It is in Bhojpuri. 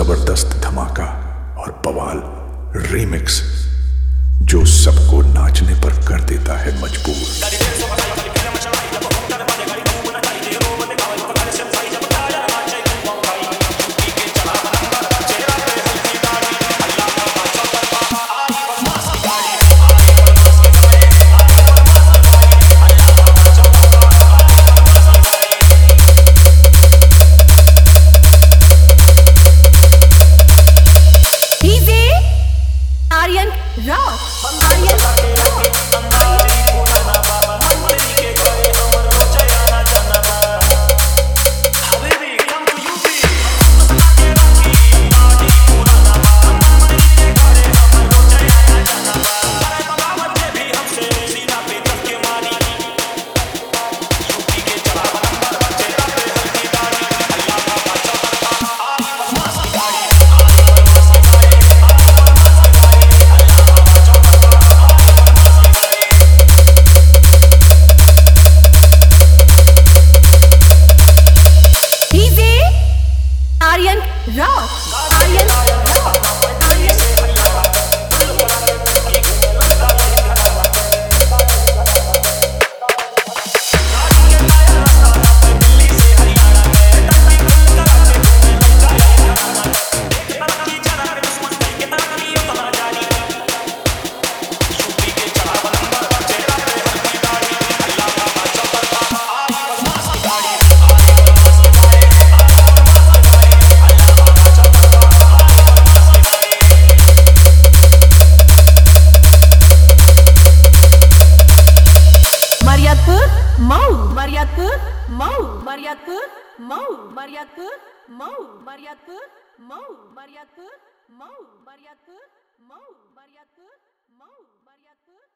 जबरदस्त धमाका और बवाल रीमिक्स जो सबको नाचने पर कर देता है मजबूर। Aryan Rock. Aryan Rock. Aryan Rock. Aryan Rock. Mau, Mariatpur, Mau, Mariatpur, Mau, Mariatpur, Mau, Mariatpur, Mau, Mariatpur, Mau, Mariatpur, Mau, Mariatpur.